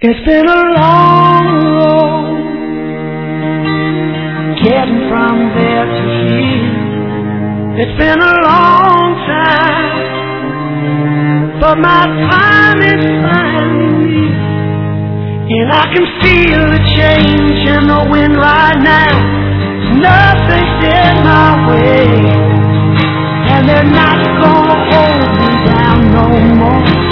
It's been a long road getting from there to here. It's been a long time, but my time is finally near. And I can feel the change in the wind right now. Nothing's in my way, and they're not gonna hold me down no more.